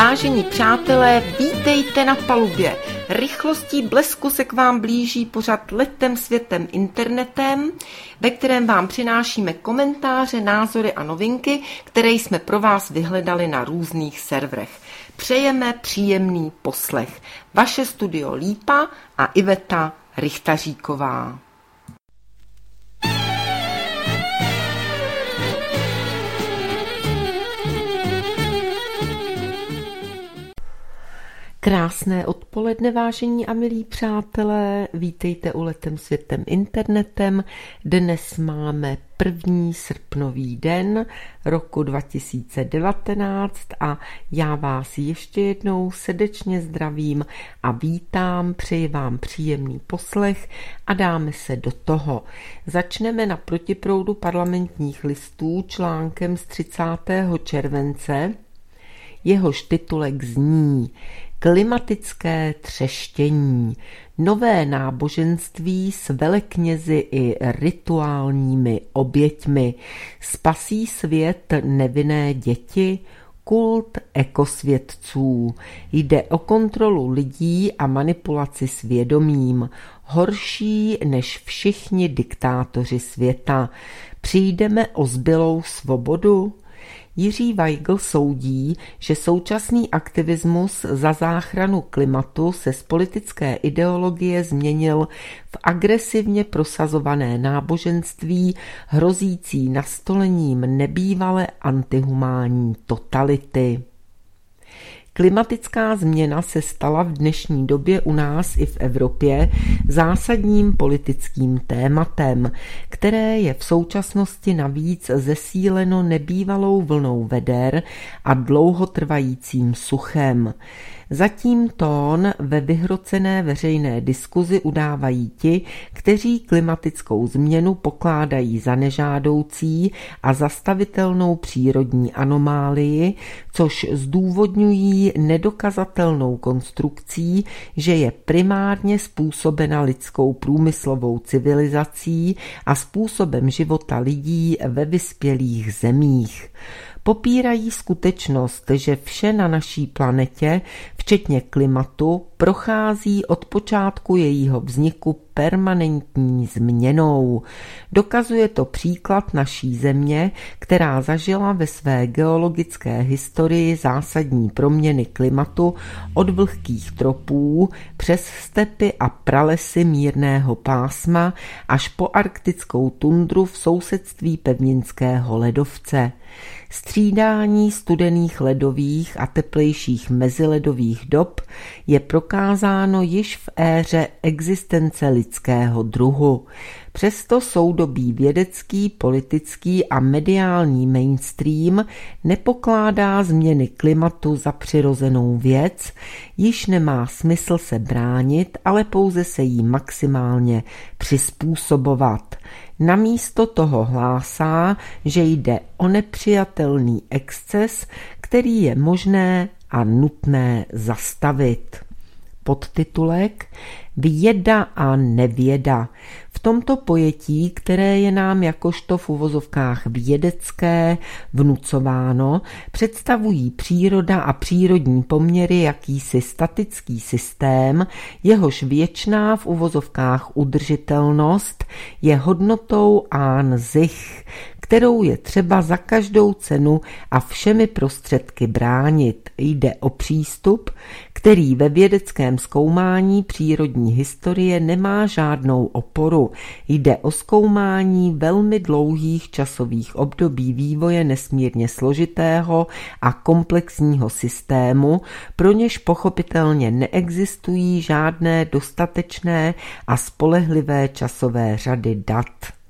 Vážení přátelé, vítejte na palubě. Rychlostí blesku se k vám blíží pořad Letem světem internetem, ve kterém vám přinášíme komentáře, názory a novinky, které jsme pro vás vyhledali na různých serverech. Přejeme příjemný poslech. Vaše studio Lípa a Iveta Richtaříková. Krásné odpoledne, vážení a milí přátelé, vítejte u Letem světem internetem. Dnes máme 1. srpnový den roku 2019 a já vás ještě jednou srdečně zdravím a vítám, přeji vám příjemný poslech a dáme se do toho. Začneme na protiproudu parlamentních listů článkem z 30. července. Jehož titulek zní Klimatické třeštění, nové náboženství s veleknězi i rituálními oběťmi, spasí svět nevinné děti, kult ekosvědců. Jde o kontrolu lidí a manipulaci svědomím, horší než všichni diktátoři světa. Přijdeme o zbylou svobodu? Jiří Weigl soudí, že současný aktivismus za záchranu klimatu se z politické ideologie změnil v agresivně prosazované náboženství hrozící nastolením nebývalé antihumánní totality. Klimatická změna se stala v dnešní době u nás i v Evropě zásadním politickým tématem, které je v současnosti navíc zesíleno nebývalou vlnou veder a dlouhotrvajícím suchem. Zatím tón ve vyhrocené veřejné diskuzi udávají ti, kteří klimatickou změnu pokládají za nežádoucí a zastavitelnou přírodní anomálii, což zdůvodňují nedokazatelnou konstrukcí, že je primárně způsobena lidskou průmyslovou civilizací a způsobem života lidí ve vyspělých zemích. Popírají skutečnost, že vše na naší planetě, včetně klimatu, prochází od počátku jejího vzniku permanentní změnou. Dokazuje to příklad naší země, která zažila ve své geologické historii zásadní proměny klimatu od vlhkých tropů přes stepy a pralesy mírného pásma až po arktickou tundru v sousedství pevninského ledovce. Střídání studených ledových a teplejších meziledových dob je prokázáno již v éře existence lidského druhu. Přesto soudobý vědecký, politický a mediální mainstream nepokládá změny klimatu za přirozenou věc, již nemá smysl se bránit, ale pouze se jí maximálně přizpůsobovat. Namísto toho hlásá, že jde o nepřijatelný exces, který je možné a nutné zastavit. Podtitulek Věda a nevěda. V tomto pojetí, které je nám jakožto v uvozovkách vědecké vnucováno, představují příroda a přírodní poměry jakýsi statický systém, jehož věčná v uvozovkách udržitelnost je hodnotou an sich, kterou je třeba za každou cenu a všemi prostředky bránit. Jde o přístup, který ve vědeckém zkoumání přírodní historie nemá žádnou oporu. Jde o zkoumání velmi dlouhých časových období vývoje nesmírně složitého a komplexního systému, pro něž pochopitelně neexistují žádné dostatečné a spolehlivé časové řady dat.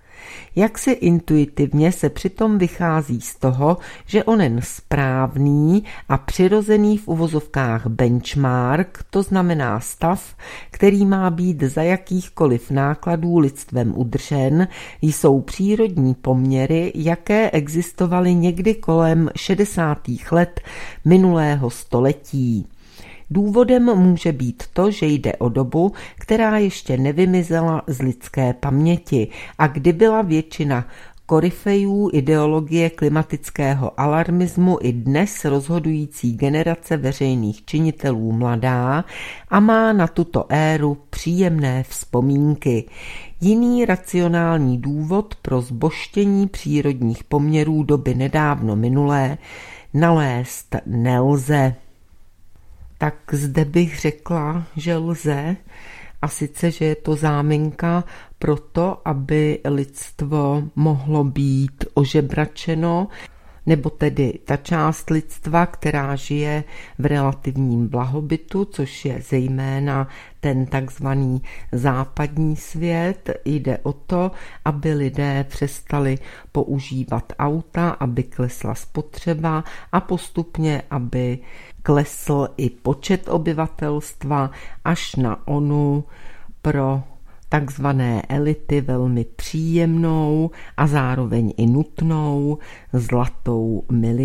Jaksi intuitivně se přitom vychází z toho, že onen správný a přirozený v uvozovkách benchmark, to znamená stav, který má být za jakýchkoliv nákladů lidstvem udržen, jsou přírodní poměry, jaké existovaly někdy kolem 60. let minulého století. Důvodem může být to, že jde o dobu, která ještě nevymizela z lidské paměti a kdy byla většina koryfejů ideologie klimatického alarmismu i dnes rozhodující generace veřejných činitelů mladá a má na tuto éru příjemné vzpomínky. Jiný racionální důvod pro zbožštění přírodních poměrů doby nedávno minulé nalézt nelze. Tak zde bych řekla, že lze, a sice, že je to záminka pro to, aby lidstvo mohlo být ožebračeno, nebo tedy ta část lidstva, která žije v relativním blahobytu, což je zejména ten takzvaný západní svět. Jde o to, aby lidé přestali používat auta, aby klesla spotřeba a postupně, aby klesl i počet obyvatelstva až na onu pro takzvané elity velmi příjemnou a zároveň i nutnou zlatou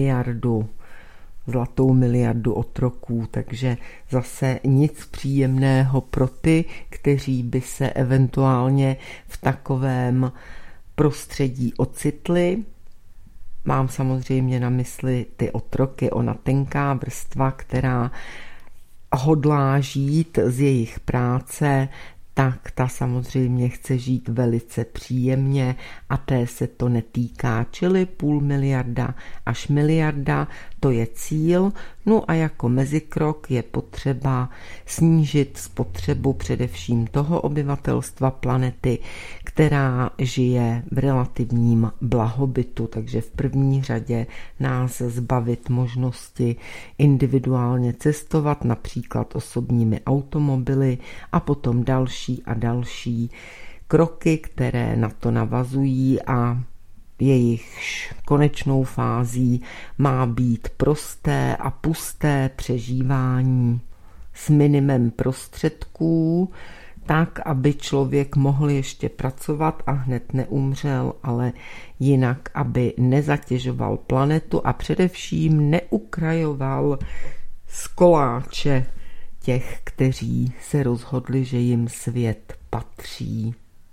miliardu otroků, takže zase nic příjemného pro ty, kteří by se eventuálně v takovém prostředí ocitli. Mám samozřejmě na mysli ty otroky, ona tenká vrstva, která hodlá žít z jejich práce, tak ta samozřejmě chce žít velice příjemně a té se to netýká, čili 0,5 miliardy až miliarda, to je cíl. No a jako mezikrok je potřeba snížit spotřebu především toho obyvatelstva planety, která žije v relativním blahobytu, takže v první řadě nás zbavit možnosti individuálně cestovat, například osobními automobily a potom další a další kroky, které na to navazují a jejichž konečnou fází má být prosté a pusté přežívání s minimem prostředků, tak, aby člověk mohl ještě pracovat a hned neumřel, ale jinak, aby nezatěžoval planetu a především neukrajoval z koláče těch, kteří se rozhodli, že jim svět patří.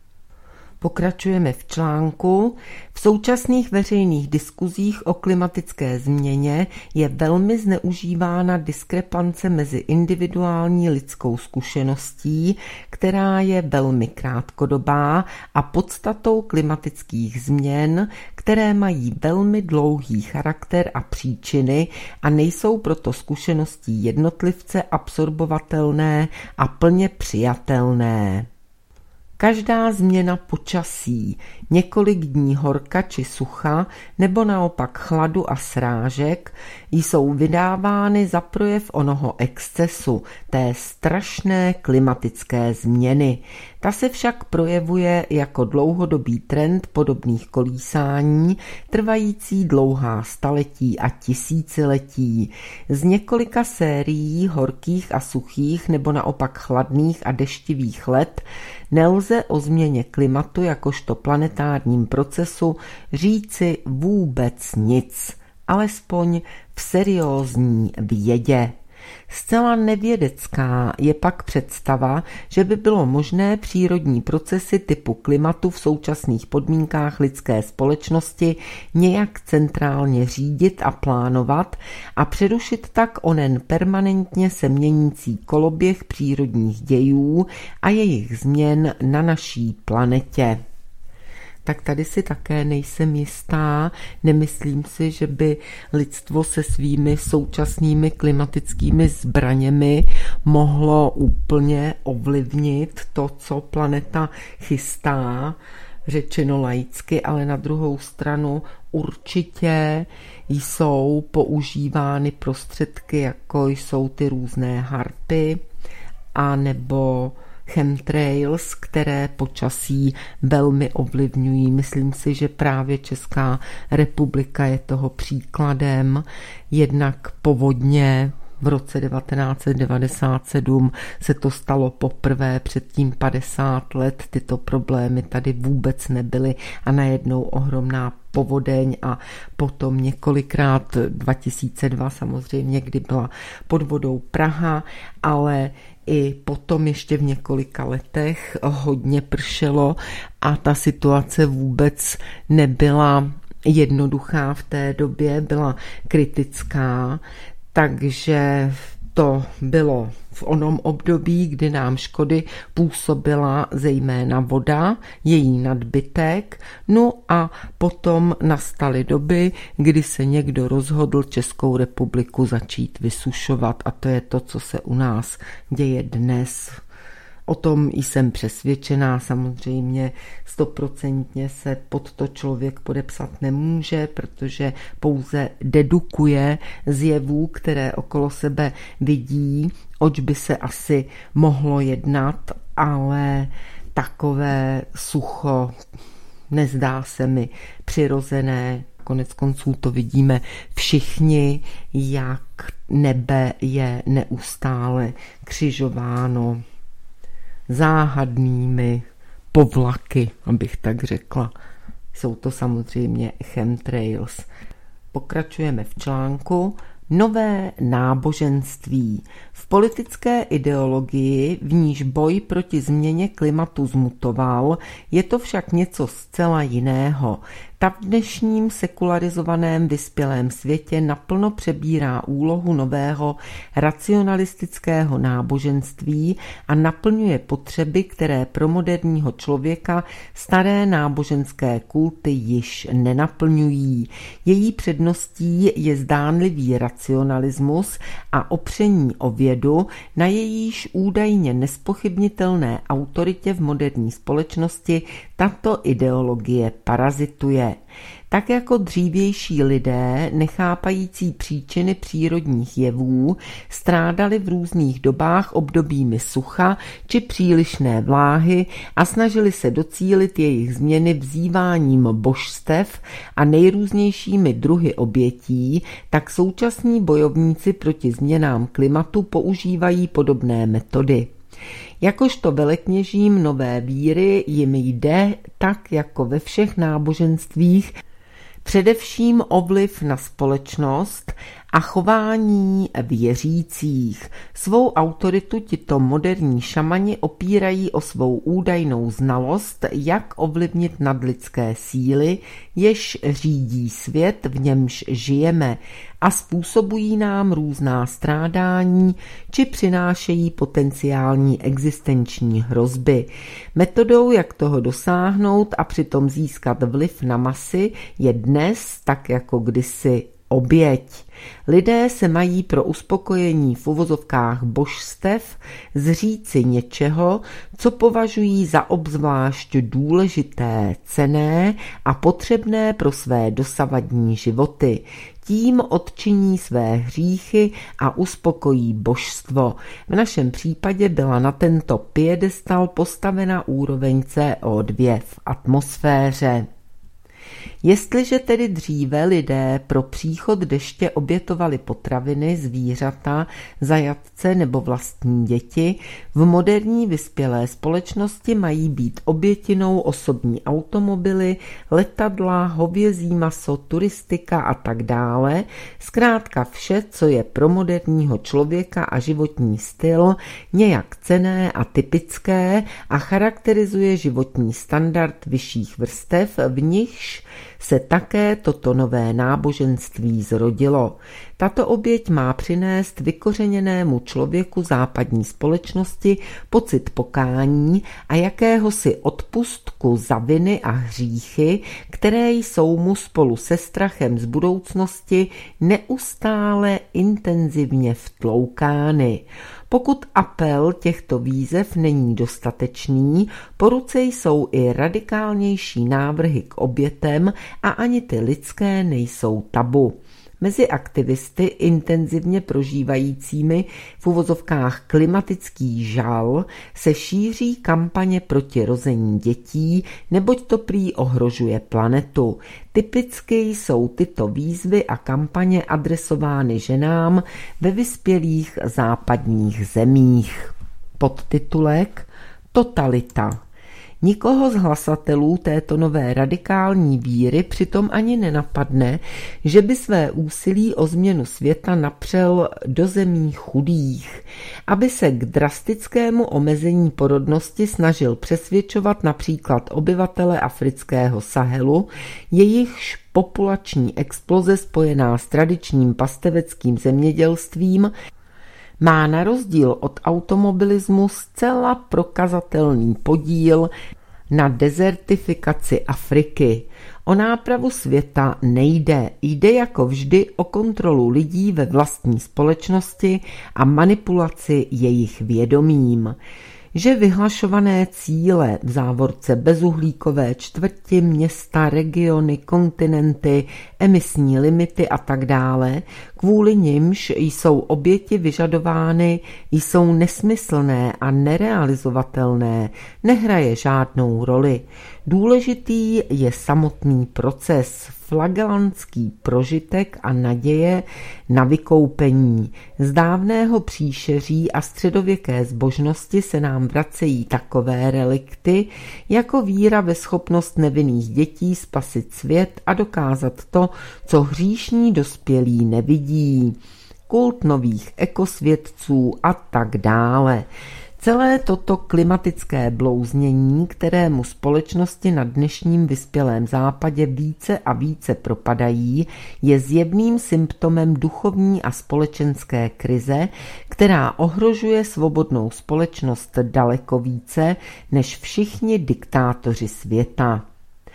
Pokračujeme v článku. V současných veřejných diskuzích o klimatické změně je velmi zneužívána diskrepance mezi individuální lidskou zkušeností, která je velmi krátkodobá, a podstatou klimatických změn, které mají velmi dlouhý charakter a příčiny a nejsou proto zkušeností jednotlivce absorbovatelné a plně přijatelné. Každá změna počasí, několik dní horka či sucha nebo naopak chladu a srážek jsou vydávány za projev onoho excesu, té strašné klimatické změny. Ta se však projevuje jako dlouhodobý trend podobných kolísání, trvající dlouhá staletí a tisíciletí. Z několika sérií horkých a suchých nebo naopak chladných a deštivých let nelze o změně klimatu jakožto planetárním procesu říci vůbec nic, alespoň v seriózní vědě. Zcela nevědecká je pak představa, že by bylo možné přírodní procesy typu klimatu v současných podmínkách lidské společnosti nějak centrálně řídit a plánovat a přerušit tak onen permanentně se měnící koloběh přírodních dějů a jejich změn na naší planetě. Tak tady si také nejsem jistá, nemyslím si, že by lidstvo se svými současnými klimatickými zbraněmi mohlo úplně ovlivnit to, co planeta chystá, řečeno laicky, ale na druhou stranu určitě jsou používány prostředky, jako jsou ty různé harpy a nebo chemtrails, které počasí velmi ovlivňují. Myslím si, že právě Česká republika je toho příkladem. Jednak povodně v roce 1997 se to stalo poprvé, předtím 50 let tyto problémy tady vůbec nebyly a najednou ohromná povodeň a potom několikrát 2002 samozřejmě, kdy byla pod vodou Praha, ale i potom ještě v několika letech hodně pršelo a ta situace vůbec nebyla jednoduchá v té době, byla kritická, takže to bylo v onom období, kdy nám škody působila zejména voda, její nadbytek, no a potom nastaly doby, kdy se někdo rozhodl Českou republiku začít vysušovat a to je to, co se u nás děje dnes. O tom jsem přesvědčená, samozřejmě 100% se pod to člověk podepsat nemůže, protože pouze dedukuje z jevů, které okolo sebe vidí, oč by se asi mohlo jednat, ale takové sucho nezdá se mi přirozené. Konec konců to vidíme všichni, jak nebe je neustále křižováno záhadnými povlaky, abych tak řekla. Jsou to samozřejmě chemtrails. Pokračujeme v článku Nové náboženství. V politické ideologii, v níž boj proti změně klimatu zmutoval, je to však něco zcela jiného. Ta v dnešním sekularizovaném vyspělém světě naplno přebírá úlohu nového racionalistického náboženství a naplňuje potřeby, které pro moderního člověka staré náboženské kulty již nenaplňují. Její předností je zdánlivý racionalismus a opření o vědu, na jejíž údajně nespochybnitelné autoritě v moderní společnosti tato ideologie parazituje. Tak jako dřívější lidé, nechápající příčiny přírodních jevů, strádali v různých dobách obdobími sucha či přílišné vláhy a snažili se docílit jejich změny vzýváním božstev a nejrůznějšími druhy obětí, tak současní bojovníci proti změnám klimatu používají podobné metody. Jakožto velekněžím nové víry jim jde, tak jako ve všech náboženstvích, především o vliv na společnost a chování věřících. Svou autoritu tito moderní šamani opírají o svou údajnou znalost, jak ovlivnit nadlidské síly, jež řídí svět, v němž žijeme, a způsobují nám různá strádání či přinášejí potenciální existenční hrozby. Metodou, jak toho dosáhnout a přitom získat vliv na masy, je dnes, tak jako kdysi, oběť. Lidé se mají pro uspokojení v uvozovkách božstev zříci něčeho, co považují za obzvlášť důležité, cenné a potřebné pro své dosavadní životy. Tím odčiní své hříchy a uspokojí božstvo. V našem případě byla na tento piedestal postavena úroveň CO2 v atmosféře. Jestliže tedy dříve lidé pro příchod deště obětovali potraviny, zvířata, zajatce nebo vlastní děti, v moderní vyspělé společnosti mají být obětinou osobní automobily, letadla, hovězí maso, turistika a tak dále, zkrátka vše, co je pro moderního člověka a životní styl nějak cenné a typické a charakterizuje životní standard vyšších vrstev, v nichž se také toto nové náboženství zrodilo. Tato oběť má přinést vykořeněnému člověku západní společnosti pocit pokání a jakéhosi odpustku za viny a hříchy, které jsou mu spolu se strachem z budoucnosti neustále intenzivně vtloukány. Pokud apel těchto výzev není dostatečný, po ruce jsou i radikálnější návrhy k obětem a ani ty lidské nejsou tabu. Mezi aktivisty intenzivně prožívajícími v uvozovkách klimatický žal se šíří kampaně proti rození dětí, neboť to prý ohrožuje planetu. Typicky jsou tyto výzvy a kampaně adresovány ženám ve vyspělých západních zemích. Podtitulek Totalita. Nikoho z hlasatelů této nové radikální víry přitom ani nenapadne, že by své úsilí o změnu světa napřel do zemí chudých, aby se k drastickému omezení porodnosti snažil přesvědčovat například obyvatele afrického Sahelu, jejichž populační exploze spojená s tradičním pasteveckým zemědělstvím má na rozdíl od automobilismu zcela prokazatelný podíl na dezertifikaci Afriky. O nápravu světa nejde, jde jako vždy o kontrolu lidí ve vlastní společnosti a manipulaci jejich vědomím. Že vyhlašované cíle v závorce bezuhlíkové čtvrti, města, regiony, kontinenty, emisní limity a tak dále, kvůli nimž jsou oběti vyžadovány, jsou nesmyslné a nerealizovatelné, nehraje žádnou roli. Důležitý je samotný proces, flagelantský prožitek a naděje na vykoupení. Z dávného příšeří a středověké zbožnosti se nám vracejí takové relikty, jako víra ve schopnost nevinných dětí spasit svět a dokázat to, co hříšní dospělí nevidí. Kult nových ekosvědců a tak dále. Celé toto klimatické blouznění, kterému společnosti na dnešním vyspělém západě více a více propadají, je zjevným symptomem duchovní a společenské krize, která ohrožuje svobodnou společnost daleko více než všichni diktátoři světa.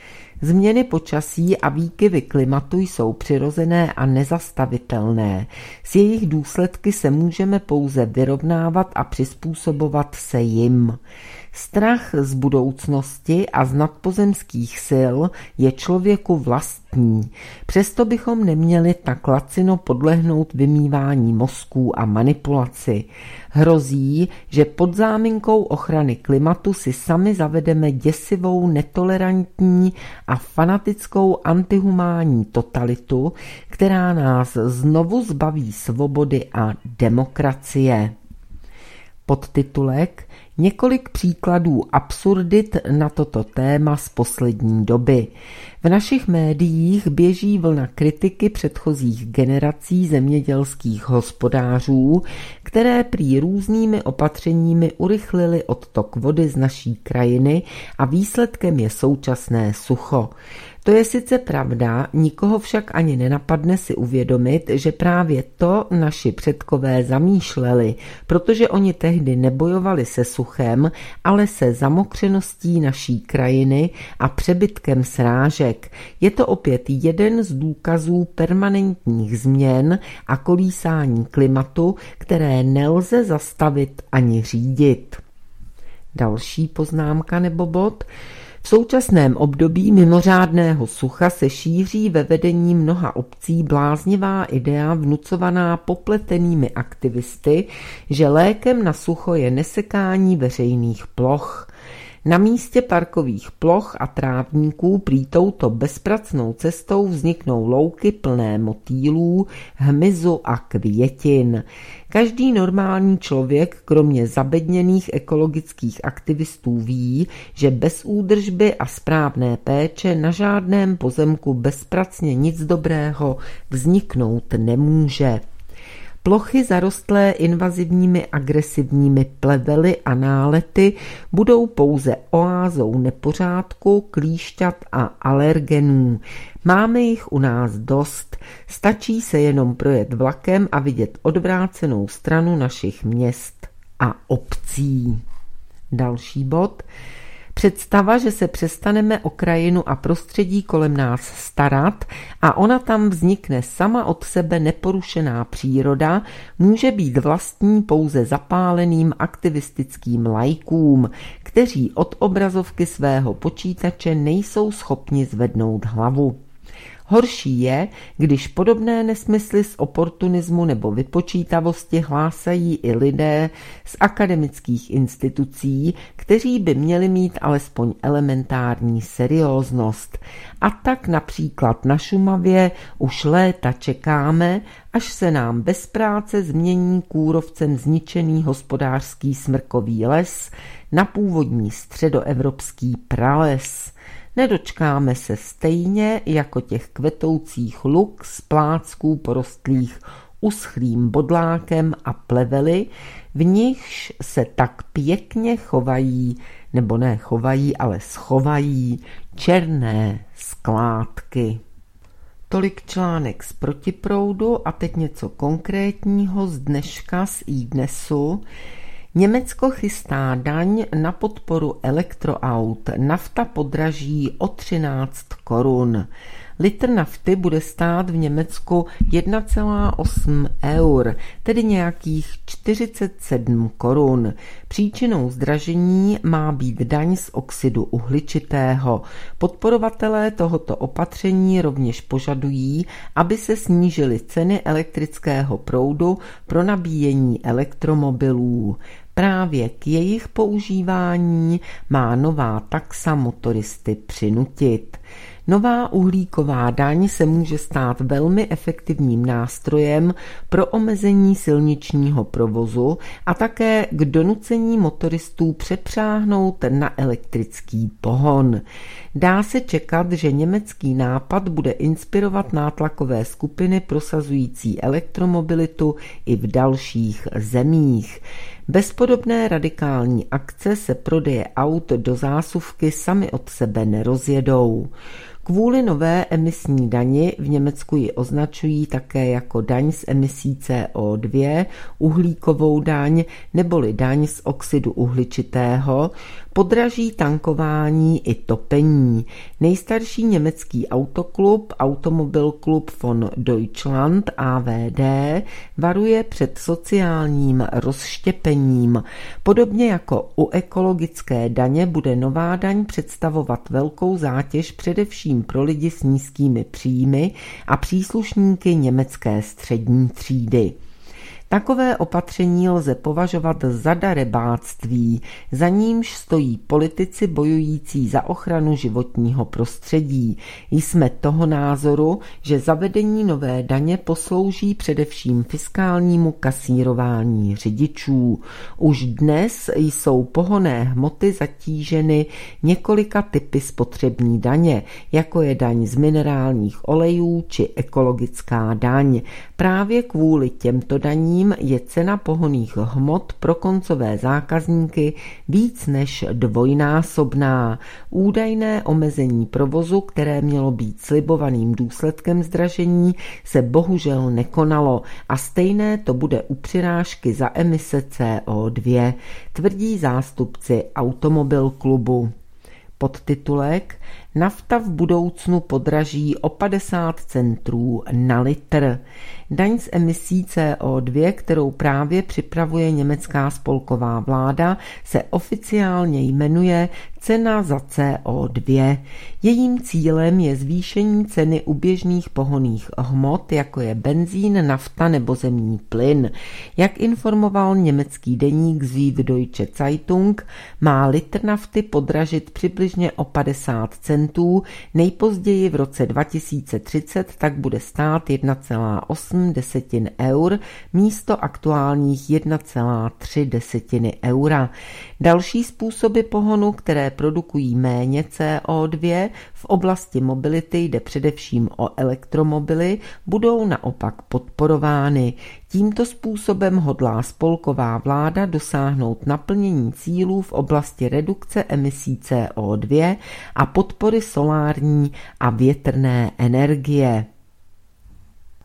Změny počasí a výkyvy klimatu jsou přirozené a nezastavitelné. S jejich důsledky se můžeme pouze vyrovnávat a přizpůsobovat se jim. Strach z budoucnosti a z nadpozemských sil je člověku vlastní. Přesto bychom neměli tak lacino podlehnout vymývání mozků a manipulaci. Hrozí, že pod záminkou ochrany klimatu si sami zavedeme děsivou, netolerantní a fanatickou antihumánní totalitu, která nás znovu zbaví svobody a demokracie. Podtitulek Několik příkladů absurdit na toto téma z poslední doby. V našich médiích běží vlna kritiky předchozích generací zemědělských hospodářů, které prý různými opatřeními urychlily odtok vody z naší krajiny a výsledkem je současné sucho. To je sice pravda, nikoho však ani nenapadne si uvědomit, že právě to naši předkové zamýšleli, protože oni tehdy nebojovali se suchem, ale se zamokřeností naší krajiny a přebytkem srážek. Je to opět jeden z důkazů permanentních změn a kolísání klimatu, které nelze zastavit ani řídit. Další poznámka nebo bod. V současném období mimořádného sucha se šíří ve vedení mnoha obcí bláznivá idea vnucovaná popletenými aktivisty, že lékem na sucho je nesekání veřejných ploch. Na místě parkových ploch a trávníků prý touto bezpracnou cestou vzniknou louky plné motýlů, hmyzu a květin. Každý normální člověk, kromě zabedněných ekologických aktivistů, ví, že bez údržby a správné péče na žádném pozemku bezpracně nic dobrého vzniknout nemůže. Plochy zarostlé invazivními agresivními plevely a nálety budou pouze oázou nepořádku, klíšťat a alergenů. Máme jich u nás dost. Stačí se jenom projet vlakem a vidět odvrácenou stranu našich měst a obcí. Další bod. Představa, že se přestaneme o krajinu a prostředí kolem nás starat a ona tam vznikne sama od sebe neporušená příroda, může být vlastní pouze zapáleným aktivistickým laikům, kteří od obrazovky svého počítače nejsou schopni zvednout hlavu. Horší je, když podobné nesmysly z oportunismu nebo vypočítavosti hlásají i lidé z akademických institucí, kteří by měli mít alespoň elementární serióznost. A tak například na Šumavě už léta čekáme, až se nám bez práce změní kůrovcem zničený hospodářský smrkový les na původní středoevropský prales. Nedočkáme se stejně jako těch kvetoucích luk z plácků porostlých uschlým bodlákem a plevely, v nichž se tak pěkně chovají, nebo ne chovají, ale schovají černé skládky. Tolik článek z Protiproudu a teď něco konkrétního z dneška z iDnesu. Německo chystá daň na podporu elektroaut. Nafta podraží o 13 korun. Litr nafty bude stát v Německu 1,8 eur, tedy nějakých 47 korun. Příčinou zdražení má být daň z oxidu uhličitého. Podporovatelé tohoto opatření rovněž požadují, aby se snížily ceny elektrického proudu pro nabíjení elektromobilů. Právě k jejich používání má nová taxa motoristy přinutit. Nová uhlíková daň se může stát velmi efektivním nástrojem pro omezení silničního provozu a také k donucení motoristů přepřáhnout na elektrický pohon. Dá se čekat, že německý nápad bude inspirovat nátlakové skupiny prosazující elektromobilitu i v dalších zemích. Bez podobné radikální akce se prodeje aut do zásuvky sami od sebe nerozjedou. Kvůli nové emisní dani v Německu ji označují také jako daň z emisí CO2, uhlíkovou daň neboli daň z oxidu uhličitého, podraží tankování i topení. Nejstarší německý autoklub, Automobilklub von Deutschland AVD, varuje před sociálním rozštěpením. Podobně jako u ekologické daně bude nová daň představovat velkou zátěž především pro lidi s nízkými příjmy a příslušníky německé střední třídy. Takové opatření lze považovat za darebáctví, za nímž stojí politici bojující za ochranu životního prostředí. Jsme toho názoru, že zavedení nové daně poslouží především fiskálnímu kasírování řidičů. Už dnes jsou pohonné hmoty zatíženy několika typy spotřební daně, jako je daň z minerálních olejů či ekologická daň. Právě kvůli těmto daním je cena pohonných hmot pro koncové zákazníky víc než dvojnásobná. Údajné omezení provozu, které mělo být slibovaným důsledkem zdražení, se bohužel nekonalo a stejné to bude u přirážky za emise CO2, tvrdí zástupci Automobilklubu. Podtitulek: Nafta v budoucnu podraží o 50 centů na litr. Daň z emisí CO2, kterou právě připravuje německá spolková vláda, se oficiálně jmenuje cena za CO2. Jejím cílem je zvýšení ceny u běžných pohonných hmot, jako je benzín, nafta nebo zemní plyn. Jak informoval německý deník Süddeutsche Zeitung, má litr nafty podražit přibližně o 50 centů, nejpozději v roce 2030 tak bude stát 1,8 eur místo aktuálních 1,3 eura. Další způsoby pohonu, které produkují méně CO2, v oblasti mobility jde především o elektromobily, budou naopak podporovány. Tímto způsobem hodlá spolková vláda dosáhnout naplnění cílů v oblasti redukce emisí CO2 a podpory solární a větrné energie. A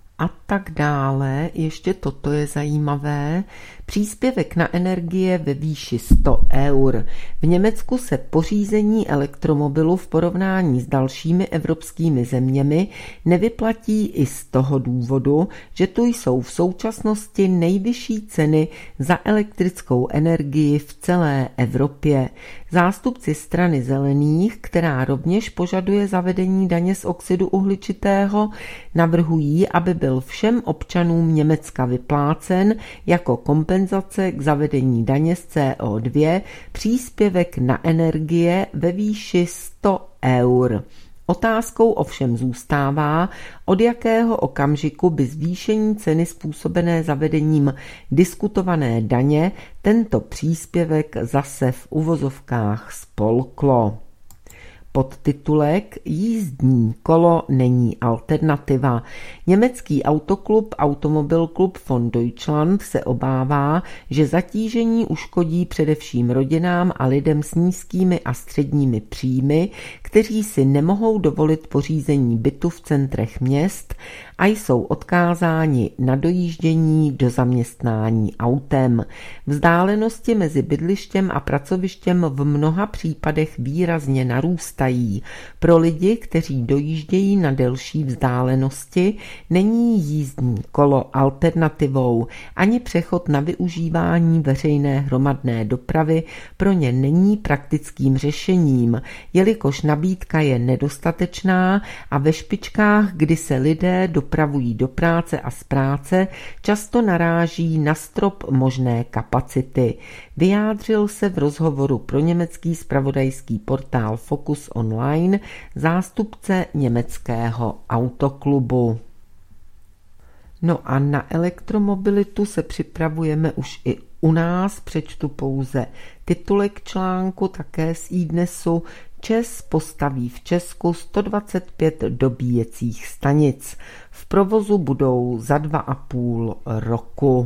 tak dále. Ještě toto je zajímavé. Příspěvek na energie ve výši 100 eur. V Německu se pořízení elektromobilu v porovnání s dalšími evropskými zeměmi nevyplatí i z toho důvodu, že tu jsou v současnosti nejvyšší ceny za elektrickou energii v celé Evropě. Zástupci strany zelených, která rovněž požaduje zavedení daně z oxidu uhličitého, navrhují, aby byl všem občanům Německa vyplácen jako kompenzace k zavedení daně z CO2 příspěvek na energie ve výši 100 eur. Otázkou ovšem zůstává, od jakého okamžiku by zvýšení ceny způsobené zavedením diskutované daně tento příspěvek zase v uvozovkách spolklo. Podtitulek Jízdní kolo není alternativa. Německý autoklub Automobilklub von Deutschland se obává, že zatížení uškodí především rodinám a lidem s nízkými a středními příjmy, kteří si nemohou dovolit pořízení bytu v centrech měst a jsou odkázáni na dojíždění do zaměstnání autem. Vzdálenosti mezi bydlištěm a pracovištěm v mnoha případech výrazně narůstají. Pro lidi, kteří dojíždějí na delší vzdálenosti, není jízdní kolo alternativou, ani přechod na využívání veřejné hromadné dopravy pro ně není praktickým řešením, jelikož nabídka je nedostatečná a ve špičkách, kdy se lidé dopravují do práce a z práce, často naráží na strop možné kapacity. Vyjádřil se v rozhovoru pro německý zpravodajský portál Focus Online zástupce německého autoklubu. No a na elektromobilitu se připravujeme už i u nás. Přečtu pouze titulek článku také z iDnesu. ČEZ postaví v Česku 125 dobíjecích stanic. V provozu budou za 2,5 roku.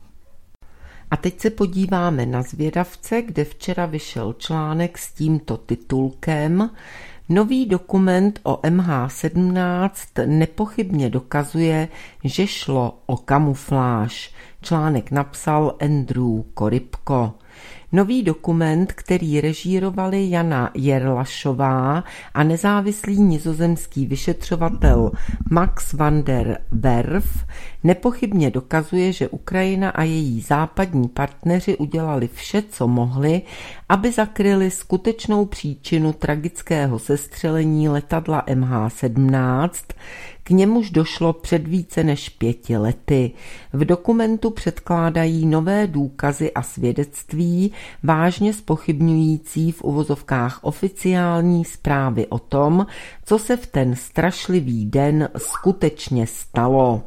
A teď se podíváme na Zvědavce, kde včera vyšel článek s tímto titulkem. Nový dokument o MH17 nepochybně dokazuje, že šlo o kamufláž. Článek napsal Andrew Korybko. Nový dokument, který režírovali Jana Jerlašová a nezávislý nizozemský vyšetřovatel Max van der Werf, nepochybně dokazuje, že Ukrajina a její západní partneři udělali vše, co mohli, aby zakryli skutečnou příčinu tragického sestřelení letadla MH17, k němuž došlo před více než 5 lety. V dokumentu předkládají nové důkazy a svědectví, vážně zpochybňující v uvozovkách oficiální zprávy o tom, co se v ten strašlivý den skutečně stalo.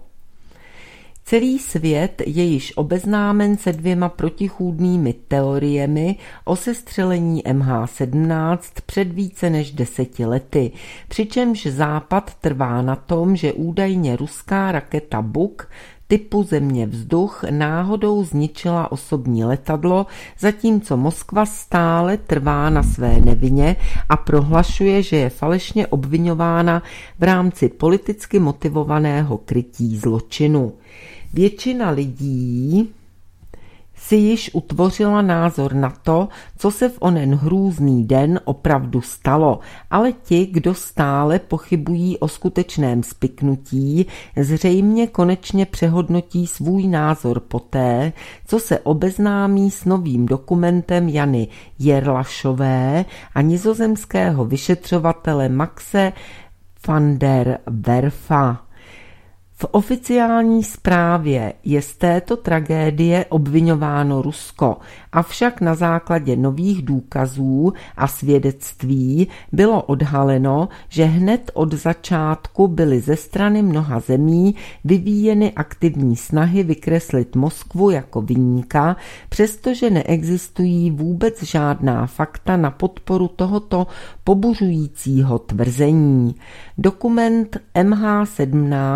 Celý svět je již obeznámen se 2 protichůdnými teoriemi o sestřelení MH17 před více než 10 lety, přičemž Západ trvá na tom, že údajně ruská raketa Buk typu země-vzduch náhodou zničila osobní letadlo, zatímco Moskva stále trvá na své nevině a prohlašuje, že je falešně obviňována v rámci politicky motivovaného krytí zločinu. Většina lidí si již utvořila názor na to, co se v onen hrůzný den opravdu stalo, ale ti, kdo stále pochybují o skutečném spiknutí, zřejmě konečně přehodnotí svůj názor poté, co se obeznámí s novým dokumentem Jany Jerlašové a nizozemského vyšetřovatele Maxe van der Werfa. V oficiální zprávě je z této tragédie obviňováno Rusko, avšak na základě nových důkazů a svědectví bylo odhaleno, že hned od začátku byly ze strany mnoha zemí vyvíjeny aktivní snahy vykreslit Moskvu jako viníka, přestože neexistují vůbec žádná fakta na podporu tohoto pobuřujícího tvrzení. Dokument MH17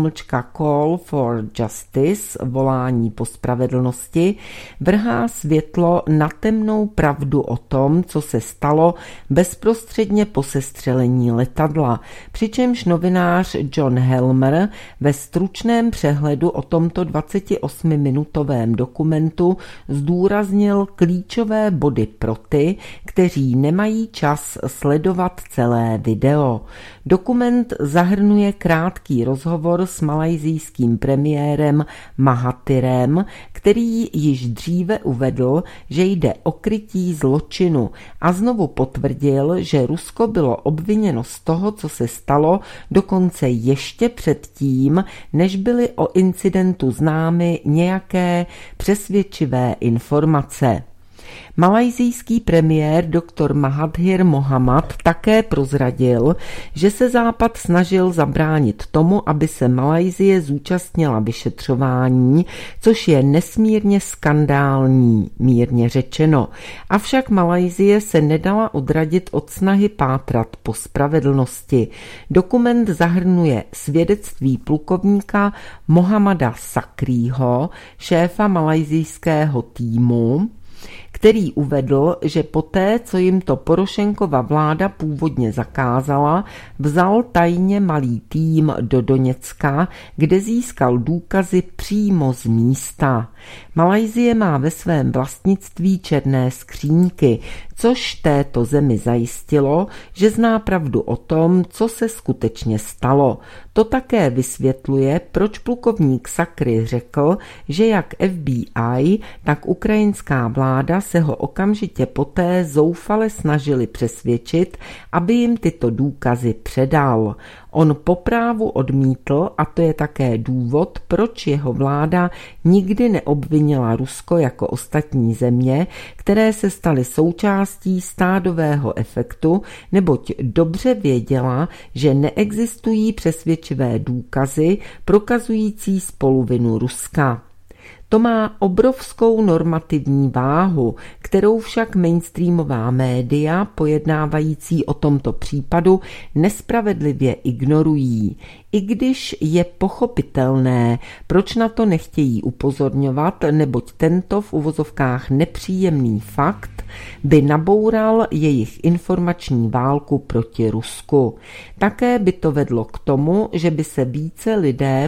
Call for Justice, volání po spravedlnosti, vrhá světlo na temnou pravdu o tom, co se stalo bezprostředně po sestřelení letadla, přičemž novinář John Helmer ve stručném přehledu o tomto 28-minutovém dokumentu zdůraznil klíčové body pro ty, kteří nemají čas sledovat celé video. Dokument zahrnuje krátký rozhovor s malajsijským premiérem Mahathirem, který již dříve uvedl, že jde o krytí zločinu a znovu potvrdil, že Rusko bylo obviněno z toho, co se stalo, dokonce ještě předtím, než byly o incidentu známy nějaké přesvědčivé informace. Malajsijský premiér dr. Mahathir Mohamad také prozradil, že se Západ snažil zabránit tomu, aby se Malajsie zúčastnila vyšetřování, což je nesmírně skandální, mírně řečeno. Avšak Malajsie se nedala odradit od snahy pátrat po spravedlnosti. Dokument zahrnuje svědectví plukovníka Mohamada Sakrího, šéfa malajsijského týmu, který uvedl, že poté, co jim to Porošenkova vláda původně zakázala, vzal tajně malý tým do Doněcka, kde získal důkazy přímo z místa. Malajsie má ve svém vlastnictví černé skříňky, což této zemi zajistilo, že zná pravdu o tom, co se skutečně stalo. To také vysvětluje, proč plukovník Sakry řekl, že jak FBI, tak ukrajinská vláda se ho okamžitě poté zoufale snažili přesvědčit, aby jim tyto důkazy předal. On po právu odmítl a to je také důvod, proč jeho vláda nikdy neobvinila Rusko jako ostatní země, které se staly součástí stádového efektu, neboť dobře věděla, že neexistují přesvědčivé důkazy prokazující spoluvinu Ruska. To má obrovskou normativní váhu, kterou však mainstreamová média pojednávající o tomto případu nespravedlivě ignorují. I když je pochopitelné, proč na to nechtějí upozorňovat, neboť tento v uvozovkách nepříjemný fakt by naboural jejich informační válku proti Rusku. Také by to vedlo k tomu, že by se více lidí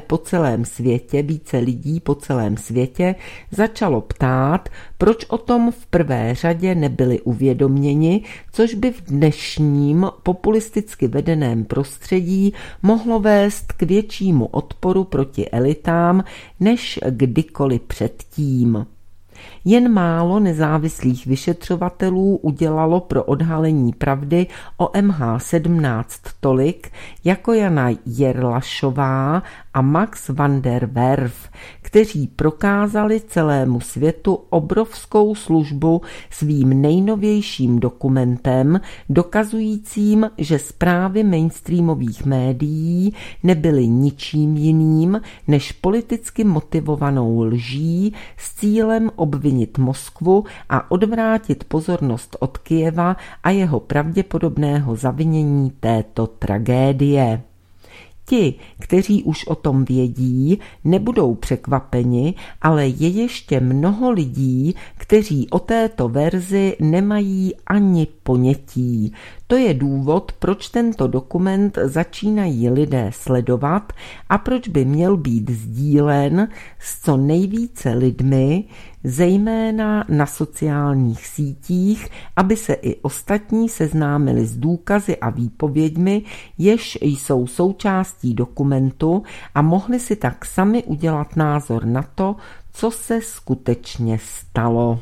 po celém světě začalo ptát, proč o tom v prvé řadě nebyli uvědoměni, což by v dnešním populisticky vedeném prostředí mohlo vést k většímu odporu proti elitám než kdykoliv předtím. Jen málo nezávislých vyšetřovatelů udělalo pro odhalení pravdy o MH17 tolik jako Jana Jerlašová a Max van der Werf, kteří prokázali celému světu obrovskou službu svým nejnovějším dokumentem, dokazujícím, že zprávy mainstreamových médií nebyly ničím jiným než politicky motivovanou lží s cílem obvinit Moskvu a odvrátit pozornost od Kyjeva a jeho pravděpodobného zavinění této tragédie. Ti, kteří už o tom vědí, nebudou překvapeni, ale je ještě mnoho lidí, kteří o této verzi nemají ani ponětí. To je důvod, proč tento dokument začínají lidé sledovat a proč by měl být sdílen s co nejvíce lidmi, zejména na sociálních sítích, aby se i ostatní seznámili s důkazy a výpověďmi, jež jsou součástí dokumentu a mohli si tak sami udělat názor na to, co se skutečně stalo.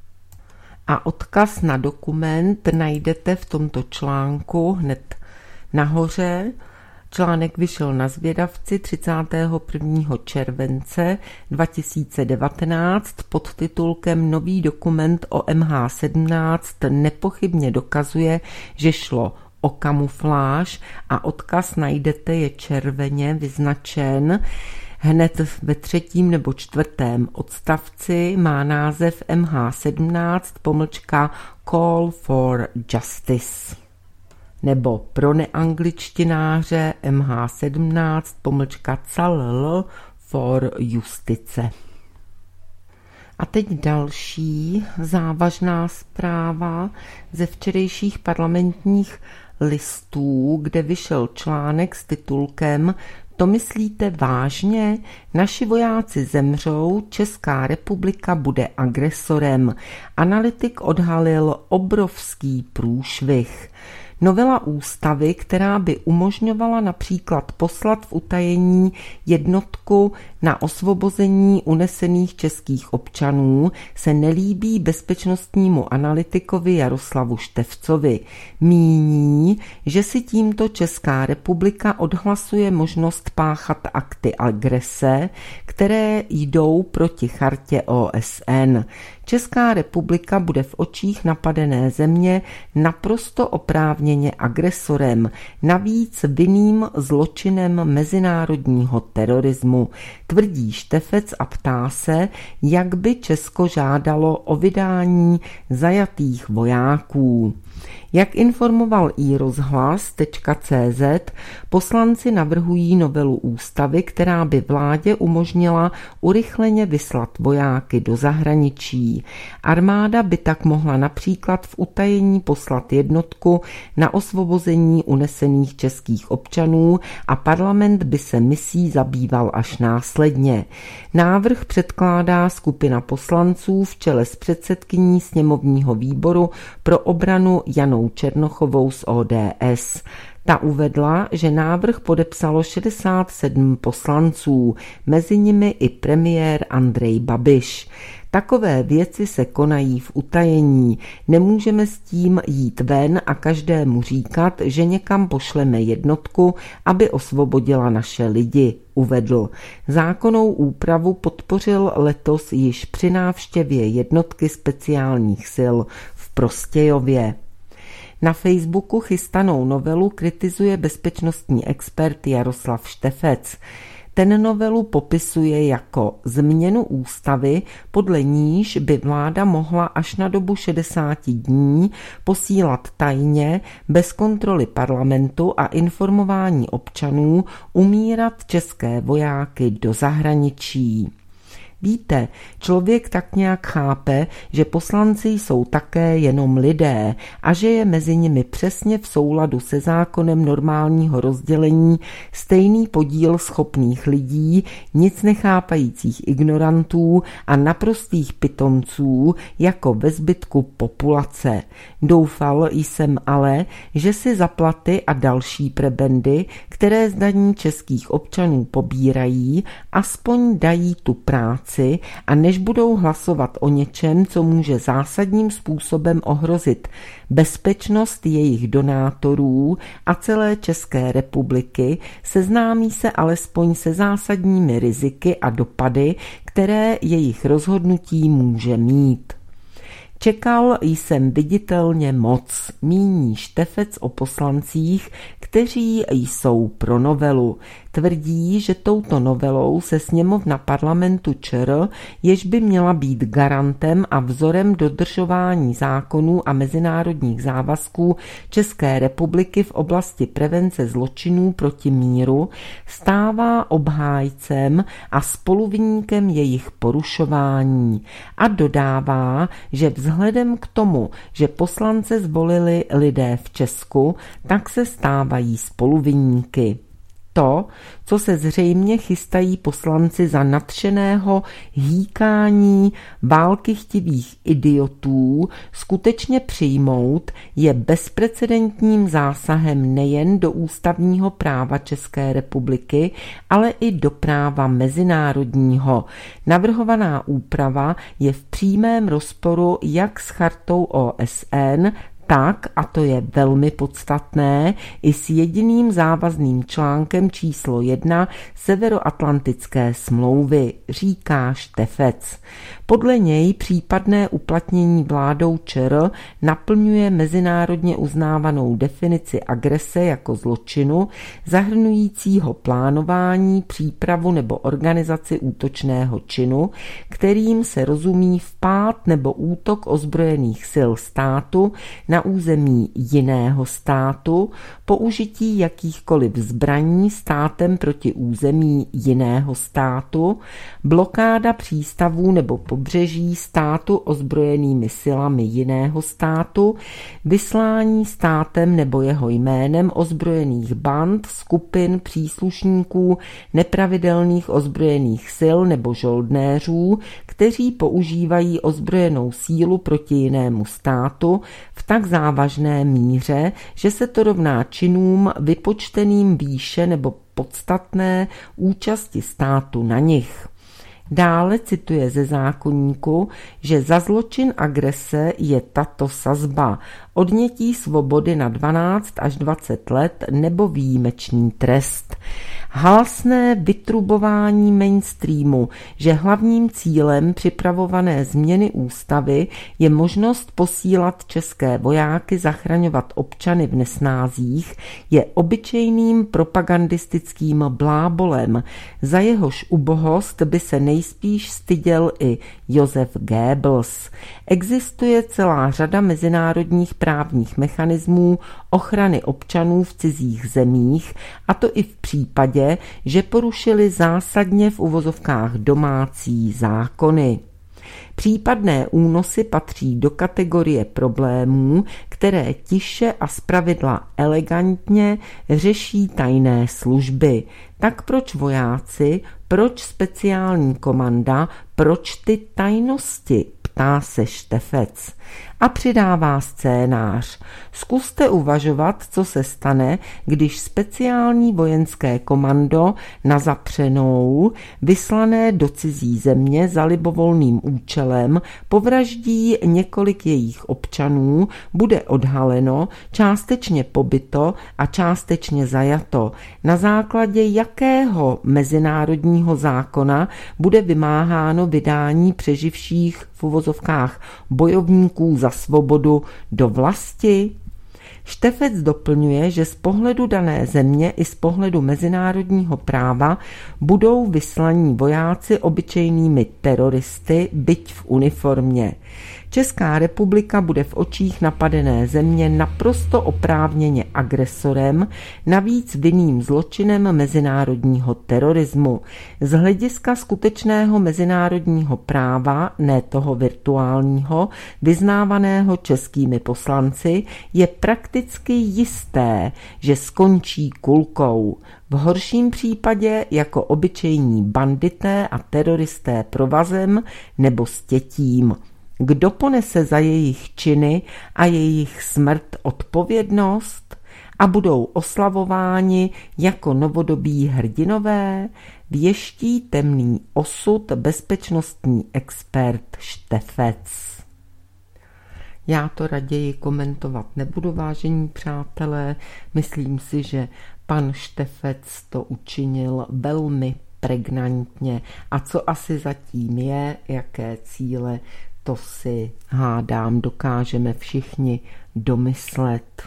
A odkaz na dokument najdete v tomto článku nahoře. Článek vyšel na Zvědavci 31. července 2019 pod titulkem Nový dokument o MH17 nepochybně dokazuje, že šlo o kamufláž a odkaz najdete, je červeně vyznačen. Hned ve 3. nebo 4. odstavci má název MH17 _ Call for Justice. nebo pro neangličtináře MH17-CALL for justice. A teď další závažná zpráva ze včerejších parlamentních listů, kde vyšel článek s titulkem To myslíte vážně? Naši vojáci zemřou, Česká republika bude agresorem. Analytik odhalil obrovský průšvih. Novela ústavy, která by umožňovala například poslat v utajení jednotku na osvobození unesených českých občanů, se nelíbí bezpečnostnímu analytikovi Jaroslavu Štefcovi. Míní, že si tímto Česká republika odhlasuje možnost páchat akty agrese, které jdou proti chartě OSN. Česká republika bude v očích napadené země naprosto oprávněně agresorem, navíc vinným zločinem mezinárodního terorismu, tvrdí Štefec a ptá se, jak by Česko žádalo o vydání zajatých vojáků. Jak informoval iRozhlas.cz, poslanci navrhují novelu ústavy, která by vládě umožnila urychleně vyslat vojáky do zahraničí. Armáda by tak mohla například v utajení poslat jednotku na osvobození unesených českých občanů a parlament by se misí zabýval až následně. Návrh předkládá skupina poslanců v čele s předsedkyní sněmovního výboru pro obranu Janou Černochovou z ODS. Ta uvedla, že návrh podepsalo 67 poslanců, mezi nimi i premiér Andrej Babiš. Takové věci se konají v utajení. Nemůžeme s tím jít ven a každému říkat, že někam pošleme jednotku, aby osvobodila naše lidi, uvedl. Zákonnou úpravu podpořil letos již při návštěvě jednotky speciálních sil v Prostějově. Na Facebooku chystanou novelu kritizuje bezpečnostní expert Jaroslav Štefec. Ten novelu popisuje jako změnu ústavy, podle níž by vláda mohla až na dobu 60 dní posílat tajně, bez kontroly parlamentu a informování občanů, umírat české vojáky do zahraničí. Víte, člověk tak nějak chápe, že poslanci jsou také jenom lidé a že je mezi nimi přesně v souladu se zákonem normálního rozdělení stejný podíl schopných lidí, nic nechápajících ignorantů a naprostých pitomců jako ve zbytku populace. Doufal jsem ale, že si za platy a další prebendy, které z daní českých občanů pobírají, aspoň dají tu práci, a než budou hlasovat o něčem, co může zásadním způsobem ohrozit bezpečnost jejich donátorů a celé České republiky, seznámí se alespoň se zásadními riziky a dopady, které jejich rozhodnutí může mít. Čekal jsem viditelně moc, míní Štefec o poslancích, kteří jsou pro novelu. Tvrdí, že touto novelou se sněmovna parlamentu ČR, jež by měla být garantem a vzorem dodržování zákonů a mezinárodních závazků České republiky v oblasti prevence zločinů proti míru, stává obhájcem a spoluviníkem jejich porušování a dodává, že vzhledem k tomu, že poslance zvolili lidé v Česku, tak se stávají spoluviníky. To, co se zřejmě chystají poslanci za nadšeného hýkání válkychtivých idiotů skutečně přijmout, je bezprecedentním zásahem nejen do ústavního práva České republiky, ale i do práva mezinárodního. Navrhovaná úprava je v přímém rozporu jak s chartou OSN, tak, a to je velmi podstatné, i s jediným závazným článkem číslo 1 Severoatlantické smlouvy, říká Štefec. Podle něj případné uplatnění vládou ČR naplňuje mezinárodně uznávanou definici agrese jako zločinu, zahrnujícího plánování, přípravu nebo organizaci útočného činu, kterým se rozumí vpád nebo útok ozbrojených sil státu na na území jiného státu, použití jakýchkoliv zbraní státem proti území jiného státu, blokáda přístavů nebo pobřeží státu ozbrojenými silami jiného státu, vyslání státem nebo jeho jménem ozbrojených band, skupin, příslušníků nepravidelných ozbrojených sil nebo žoldnéřů, kteří používají ozbrojenou sílu proti jinému státu v tak závažné míře, že se to rovná činům vypočteným výše nebo podstatné účasti státu na nich. Dále cituje ze zákoníku, že za zločin agrese je tato sazba: odnětí svobody na 12 až 20 let nebo výjimečný trest. Halasné vytrubování mainstreamu, že hlavním cílem připravované změny ústavy je možnost posílat české vojáky zachraňovat občany v nesnázích, je obyčejným propagandistickým blábolem. Za jehož ubohost by se nejspíš styděl i Josef Goebbels. Existuje celá řada mezinárodních právních mechanismů ochrany občanů v cizích zemích, a to i v případě, že porušili zásadně v uvozovkách domácí zákony. Případné únosy patří do kategorie problémů, které tiše a zpravidla elegantně řeší tajné služby. Tak proč vojáci, proč speciální komanda, proč ty tajnosti? Ptá se Štefec. A přidává scénář. Zkuste uvažovat, co se stane, když speciální vojenské komando na zapřenou, vyslané do cizí země za libovolným účelem, povraždí několik jejich občanů, bude odhaleno, částečně pobyto a částečně zajato. Na základě jakého mezinárodního zákona bude vymáháno vydání přeživších v uvozovkách bojovníků za svobodu do vlasti? Štefec doplňuje, že z pohledu dané země i z pohledu mezinárodního práva budou vyslaní vojáci obyčejnými teroristy, byť v uniformě. Česká republika bude v očích napadené země naprosto oprávněně agresorem, navíc vinným zločinem mezinárodního terorismu. Z hlediska skutečného mezinárodního práva, ne toho virtuálního, vyznávaného českými poslanci, je prakticky jisté, že skončí kulkou. V horším případě jako obyčejní bandité a teroristé provazem nebo stětím. Kdo ponese za jejich činy a jejich smrt odpovědnost a budou oslavováni jako novodobí hrdinové, věští temný osud bezpečnostní expert Štefec. Já to raději komentovat nebudu, vážení přátelé. Myslím si, že pan Štefec to učinil velmi pregnantně. A co asi zatím je, jaké cíle, to si hádám, dokážeme všichni domyslet.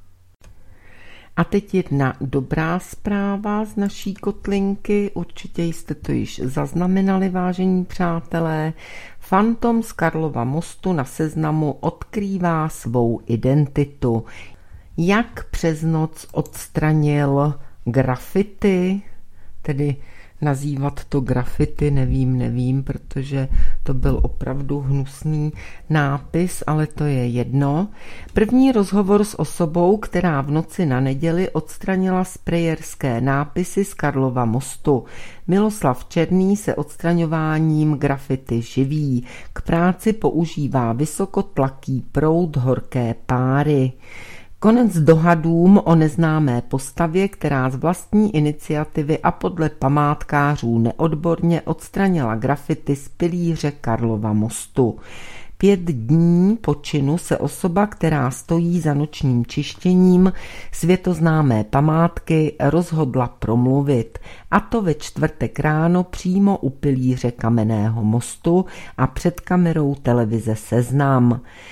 A teď jedna dobrá zpráva z naší kotlinky, určitě jste to již zaznamenali, vážení přátelé. Fantom z Karlova mostu na Seznamu odkrývá svou identitu. Jak přes noc odstranil grafity, tedy nazývat to grafity, nevím, protože to byl opravdu hnusný nápis, ale to je jedno. První rozhovor s osobou, která v noci na neděli odstranila sprejerské nápisy z Karlova mostu. Miloslav Černý se odstraňováním grafity živí. K práci používá vysokotlaký proud horké páry. Konec dohadům o neznámé postavě, která z vlastní iniciativy a podle památkářů neodborně odstranila grafity z pilíře Karlova mostu. 5 dní po činu se osoba, která stojí za nočním čištěním světoznámé památky, rozhodla promluvit, a to ve čtvrtek ráno přímo u pilíře Kamenného mostu a před kamerou televize Seznam.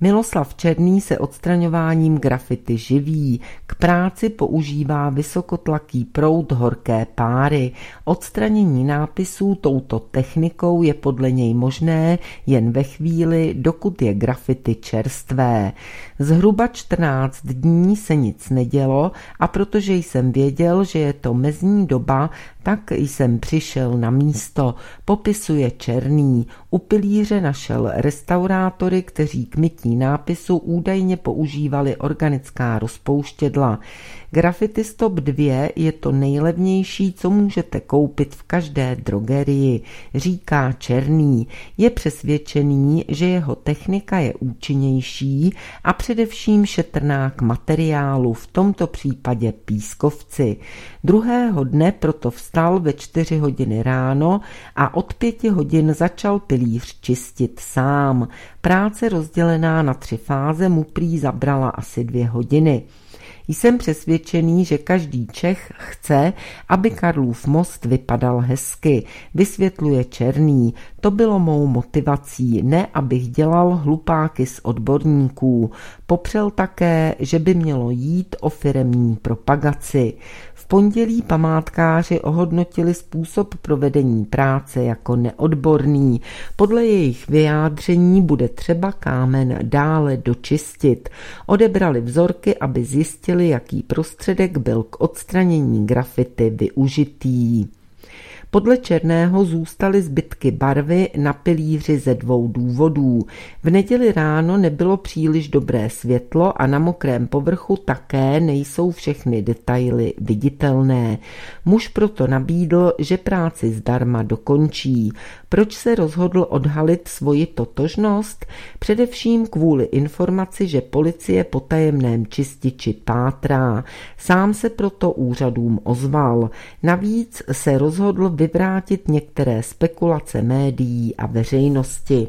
Miloslav Černý se odstraňováním grafity živí. K práci používá vysokotlaký proud horké páry. Odstranění nápisů touto technikou je podle něj možné jen ve chvíli, dokud je grafity čerstvé. Zhruba 14 dní se nic nedělo a protože jsem věděl, že je to mezní doba, tak jsem přišel na místo, popisuje Černý. U pilíře našel restaurátory, kteří k mytí nápisu údajně používali organická rozpouštědla. Graffiti Stop 2 je to nejlevnější, co můžete koupit v každé drogerii, říká Černý. Je přesvědčený, že jeho technika je účinnější a především šetrná k materiálu, v tomto případě pískovci. Druhého dne proto vstal ve 4 hodiny ráno a od 5 hodin začal pilíř čistit sám. Práce rozdělená na 3 fáze mu prý zabrala asi 2 hodiny. Jsem přesvědčený, že každý Čech chce, aby Karlův most vypadal hezky, vysvětluje Černý. To bylo mou motivací, ne abych dělal hlupáky z odborníků. Popřel také, že by mělo jít o firemní propagaci. V pondělí památkáři ohodnotili způsob provedení práce jako neodborný. Podle jejich vyjádření bude třeba kámen dále dočistit. Odebrali vzorky, aby zjistili, jaký prostředek byl k odstranění grafity využitý. Podle Černého zůstaly zbytky barvy na pilíři ze 2 důvodů. V neděli ráno nebylo příliš dobré světlo a na mokrém povrchu také nejsou všechny detaily viditelné. Muž proto nabídl, že práci zdarma dokončí. Proč se rozhodl odhalit svoji totožnost? Především kvůli informaci, že policie po tajemném čističi pátrá. Sám se proto úřadům ozval. Navíc se rozhodl vyvrátit některé spekulace médií a veřejnosti.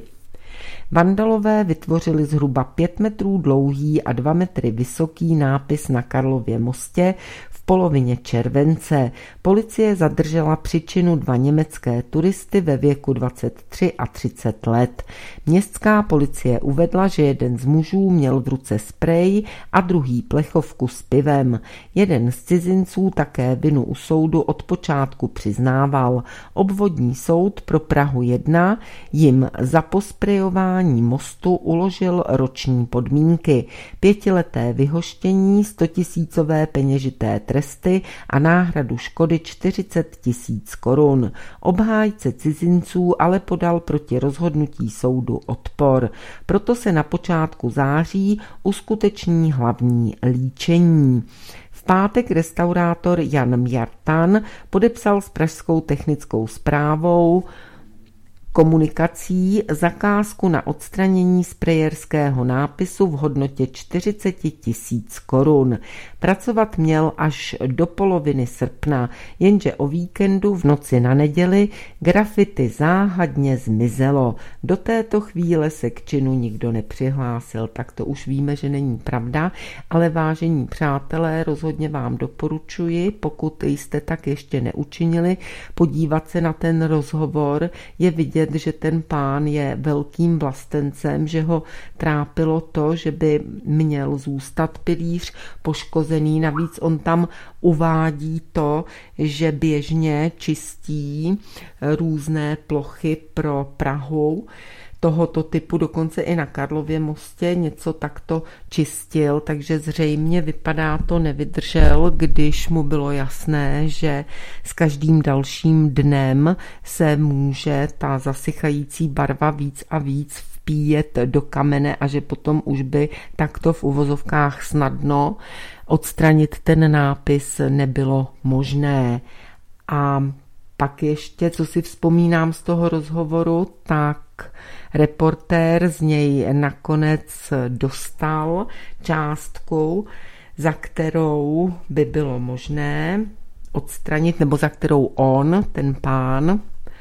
Vandalové vytvořili zhruba 5 metrů dlouhý a 2 metry vysoký nápis na Karlově mostě v polovině července. Policie zadržela při činu 2 německé turisty ve věku 23 a 30 let. Městská policie uvedla, že jeden z mužů měl v ruce sprej a druhý plechovku s pivem. Jeden z cizinců také vinu u soudu od počátku přiznával. Obvodní soud pro Prahu 1 jim za posprejování mostu uložil roční podmínky, 5leté vyhoštění, 100 000 peněžité tresty a náhradu škody 40 000 korun. Obhájce cizinců ale podal proti rozhodnutí soudu odpor. Proto se na počátku září uskuteční hlavní líčení. V pátek restaurátor Jan Mjartan podepsal s Pražskou technickou správou komunikací zakázku na odstranění sprejerského nápisu v hodnotě 40 000 korun. Pracovat měl až do poloviny srpna, jenže o víkendu v noci na neděli grafity záhadně zmizelo. Do této chvíle se k činu nikdo nepřihlásil, tak to už víme, že není pravda, ale vážení přátelé, rozhodně vám doporučuji, pokud jste tak ještě neučinili, podívat se na ten rozhovor. Je vidět, že ten pán je velkým vlastencem, že ho trápilo to, že by měl zůstat pilíř poškozený. Navíc on tam uvádí to, že běžně čistí různé plochy pro Prahu tohoto typu, dokonce i na Karlově mostě něco takto čistil, takže zřejmě vypadá to nevydržel, když mu bylo jasné, že s každým dalším dnem se může ta zasychající barva víc a víc vpíjet do kamene a že potom už by takto v uvozovkách snadno odstranit ten nápis nebylo možné. A pak ještě, co si vzpomínám z toho rozhovoru, tak reportér z něj nakonec dostal částku, za kterou by bylo možné odstranit, nebo za kterou on, ten pán,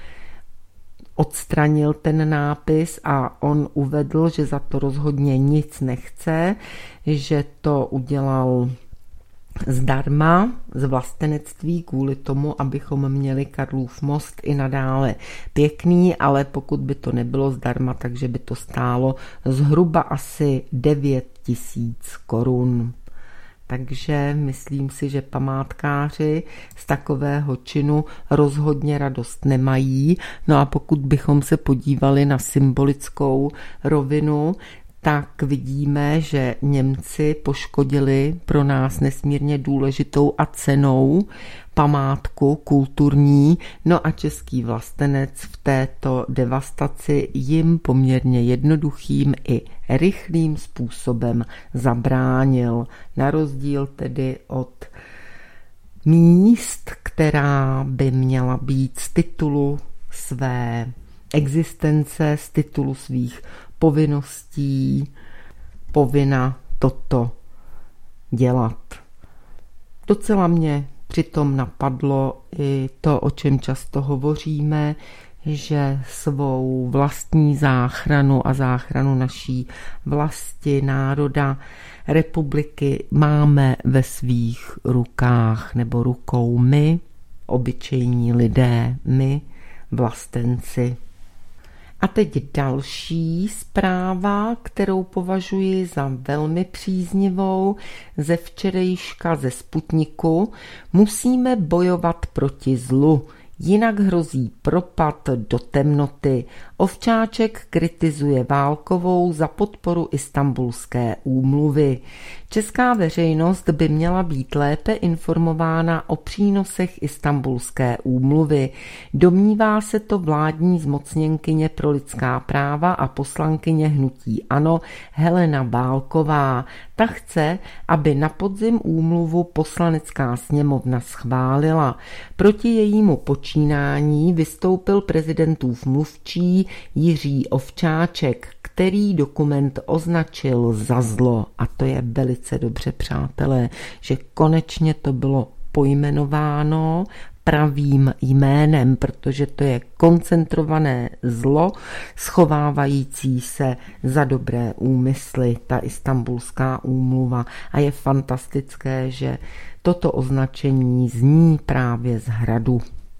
odstranil ten nápis a on uvedl, že za to rozhodně nic nechce, že to udělal zdarma z vlastenectví kvůli tomu, abychom měli Karlův most i nadále pěkný, ale pokud by to nebylo zdarma, takže by to stálo zhruba asi 9 000 korun. Takže myslím si, že památkáři z takového činu rozhodně radost nemají. No a pokud bychom se podívali na symbolickou rovinu, tak vidíme, že Němci poškodili pro nás nesmírně důležitou a cennou památku kulturní, no a český vlastenec v této devastaci jim poměrně jednoduchým i rychlým způsobem zabránil. Na rozdíl tedy od míst, která by měla být z titulu své existence, z titulu svých povinností povinna toto dělat. Docela mě přitom napadlo i to, o čem často hovoříme, že svou vlastní záchranu a záchranu naší vlasti, národa, republiky máme ve svých rukách nebo rukou my, obyčejní lidé, my, vlastenci. A teď další zpráva, kterou považuji za velmi příznivou, ze včerejška ze Sputniku. Musíme bojovat proti zlu, jinak hrozí propad do temnoty. Ovčáček kritizuje Válkovou za podporu Istanbulské úmluvy. Česká veřejnost by měla být lépe informována o přínosech Istanbulské úmluvy. Domnívá se to vládní zmocněnkyně pro lidská práva a poslankyně hnutí ANO Helena Válková. Ta chce, aby na podzim úmluvu Poslanecká sněmovna schválila. Proti jejímu počínání vystoupil prezidentův mluvčí Jiří Ovčáček, který dokument označil za zlo. A to je velice dobře, přátelé, že konečně to bylo pojmenováno pravým jménem, protože to je koncentrované zlo, schovávající se za dobré úmysly, ta Istanbulská úmluva. A je fantastické, že toto označení zní právě z Hradu.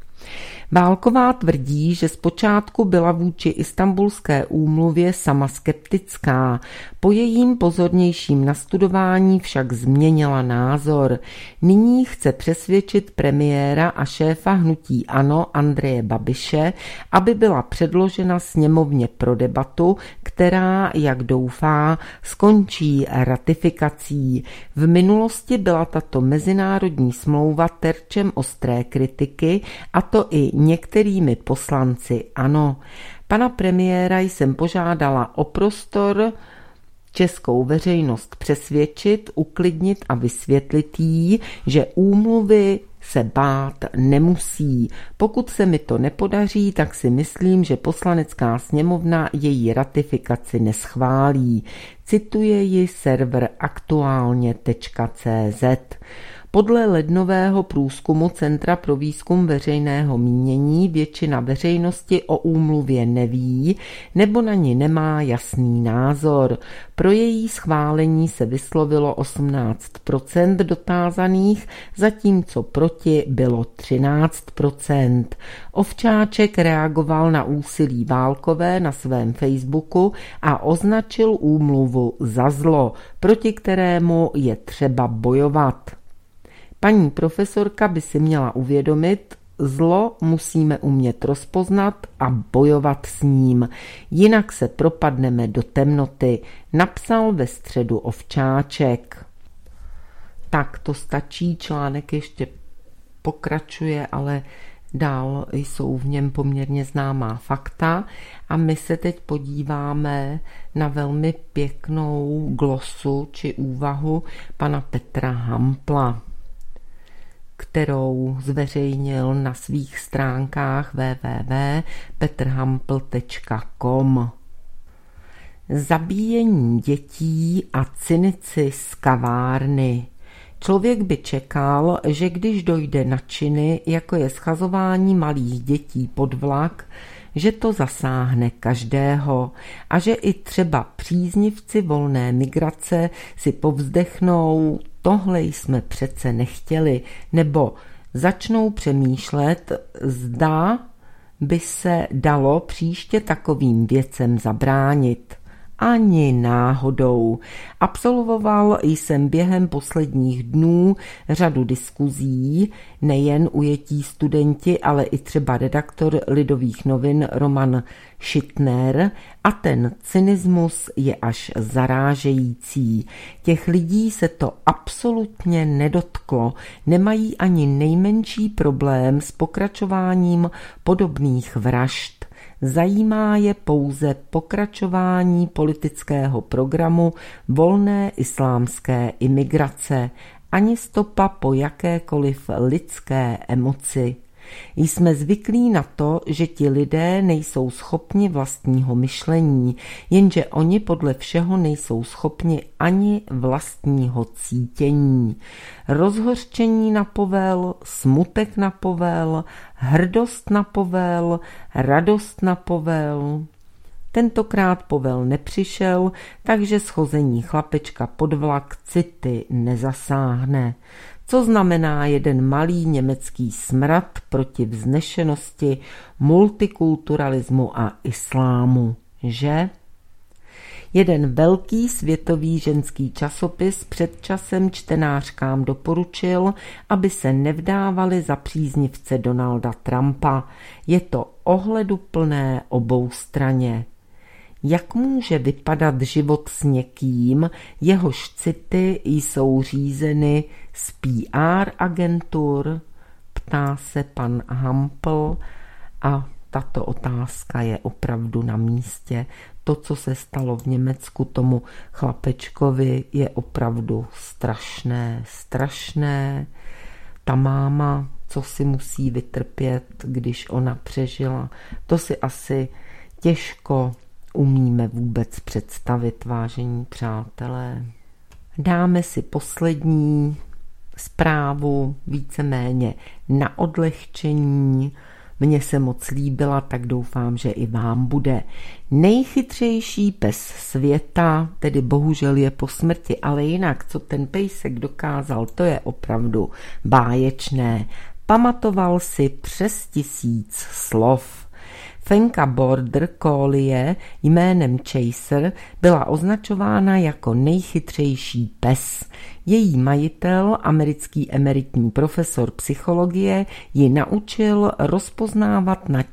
Válková tvrdí, že zpočátku byla vůči Istanbulské úmluvě sama skeptická. Po jejím pozornějším nastudování však změnila názor. Nyní chce přesvědčit premiéra a šéfa hnutí ANO Andreje Babiše, aby byla předložena sněmovně pro debatu, která, jak doufá, skončí ratifikací. V minulosti byla tato mezinárodní smlouva terčem ostré kritiky, a to i některými poslanci ANO. Pana premiéra jsem požádala o prostor českou veřejnost přesvědčit, uklidnit a vysvětlit jí, že úmluvy se bát nemusí. Pokud se mi to nepodaří, tak si myslím, že Poslanecká sněmovna její ratifikaci neschválí. Cituje ji server aktuálně.cz. Podle lednového průzkumu Centra pro výzkum veřejného mínění většina veřejnosti o úmluvě neví nebo na ní nemá jasný názor. Pro její schválení se vyslovilo 18% dotázaných, zatímco proti bylo 13%. Ovčáček reagoval na úsilí Válkové na svém Facebooku a označil úmluvu za zlo, proti kterému je třeba bojovat. Paní profesorka by si měla uvědomit, zlo musíme umět rozpoznat a bojovat s ním, jinak se propadneme do temnoty, napsal ve středu Ovčáček. Tak to stačí, článek ještě pokračuje, ale dál jsou v něm poměrně známá fakta a my se teď podíváme na velmi pěknou glosu či úvahu pana Petra Hampla, kterou zveřejnil na svých stránkách www.petrhampl.com. Zabíjení dětí a cynici z kavárny. Člověk by čekal, že když dojde na činy, jako je schazování malých dětí pod vlak, že to zasáhne každého a že i třeba příznivci volné migrace si povzdechnou, tohle jsme přece nechtěli, nebo začnou přemýšlet, zda by se dalo příště takovým věcem zabránit. Ani náhodou. Absolvoval jsem během posledních dnů řadu diskuzí, nejen ujetí studenti, ale i třeba redaktor Lidových novin Roman Šitner, a ten cynismus je až zarážející. Těch lidí se to absolutně nedotklo, nemají ani nejmenší problém s pokračováním podobných vražd. Zajímá je pouze pokračování politického programu volné islámské imigrace, ani stopa po jakékoliv lidské emoci. Jsme zvyklí na to, že ti lidé nejsou schopni vlastního myšlení, jenže oni podle všeho nejsou schopni ani vlastního cítění. Rozhořčení na povel, smutek na povel, hrdost na povel, radost na povel. Tentokrát povel nepřišel, takže schození chlapečka pod vlak city nezasáhne. Co znamená jeden malý německý smrad proti vznešenosti, multikulturalismu a islámu, že? Jeden velký světový ženský časopis před časem čtenářkám doporučil, aby se nevdávali za příznivce Donalda Trumpa. Je to ohleduplné oboustraně. Jak může vypadat život s někým, jehož city jsou řízeny z PR agentur? Ptá se pan Hampel a tato otázka je opravdu na místě. To, co se stalo v Německu tomu chlapečkovi, je opravdu strašné. Ta máma, co si musí vytrpět, když ona přežila, to si asi těžko umíme vůbec představit, vážení přátelé. Dáme si poslední zprávu, víceméně na odlehčení. Mně se moc líbila, tak doufám, že i vám bude. Nejchytřejší pes světa, tedy bohužel je po smrti, ale jinak, co ten pejsek dokázal, to je opravdu báječné. Pamatoval si přes 1000 slov. Fenka Border Collie jménem Chaser byla označována jako nejchytřejší pes. Její majitel, americký emeritní profesor psychologie, ji naučil rozpoznávat na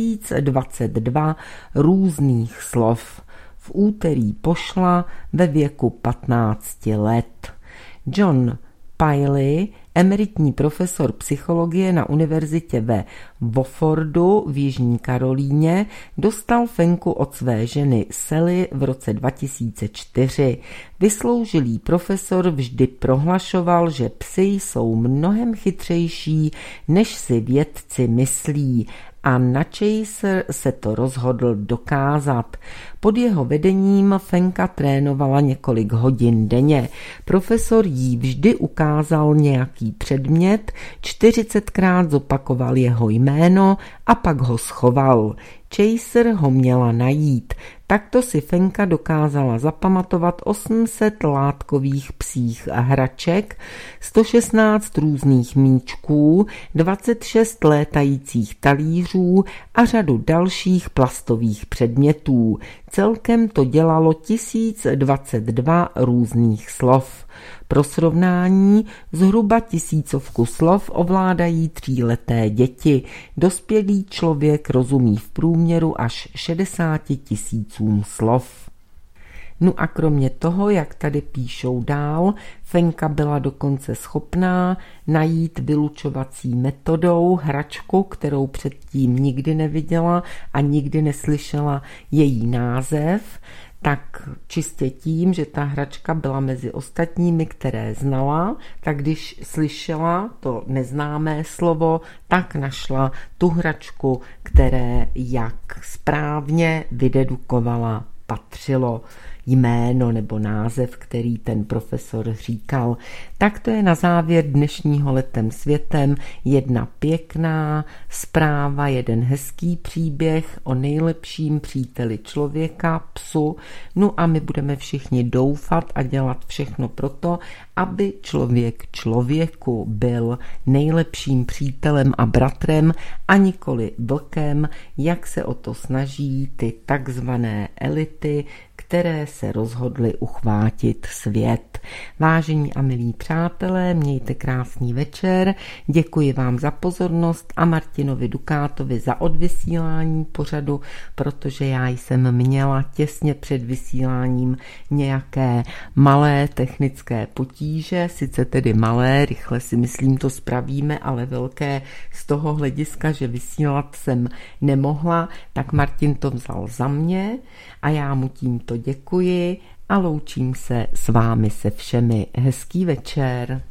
1022 různých slov. V úterý pošla ve věku 15 let. John Piley, emeritní profesor psychologie na univerzitě ve Woffordu v Jižní Karolíně, dostal Fenku od své ženy Sally v roce 2004. Vysloužilý profesor vždy prohlašoval, že psi jsou mnohem chytřejší, než si vědci myslí, a na Chaser se to rozhodl dokázat. Pod jeho vedením Fenka trénovala několik hodin denně. Profesor jí vždy ukázal nějaký předmět, 40krát zopakoval jeho jméno a pak ho schoval. Chaser ho měla najít. Takto si Fenka dokázala zapamatovat 800 látkových psích hraček, 116 různých míčků, 26 létajících talířů a řadu dalších plastových předmětů. Celkem to dělalo 1022 různých slov. Pro srovnání zhruba 1000 slov ovládají 3leté děti. Dospělý člověk rozumí v průměru až 60 000 slov. No a kromě toho, jak tady píšou dál, Fenka byla dokonce schopná najít vylučovací metodou hračku, kterou předtím nikdy neviděla a nikdy neslyšela její název, tak čistě tím, že ta hračka byla mezi ostatními, které znala, tak když slyšela to neznámé slovo, tak našla tu hračku, které, jak správně vydedukovala, patřilo. jméno nebo název, který ten profesor říkal. Tak to je na závěr dnešního Letem světem jedna pěkná zpráva, jeden hezký příběh o nejlepším příteli člověka, psu. No a my budeme všichni doufat a dělat všechno proto, aby člověk člověku byl nejlepším přítelem a bratrem a nikoli vlkem, jak se o to snaží ty takzvané elity, které se rozhodly uchvátit svět. Vážení a milí přátelé, mějte krásný večer, děkuji vám za pozornost a Martinovi Dukátovi za odvysílání pořadu, protože já jsem měla těsně před vysíláním nějaké malé technické potíže, sice tedy malé, rychle si myslím to spravíme, ale velké z toho hlediska, že vysílat jsem nemohla, tak Martin to vzal za mě a já mu tímto děkuji a loučím se s vámi se všemi. Hezký večer.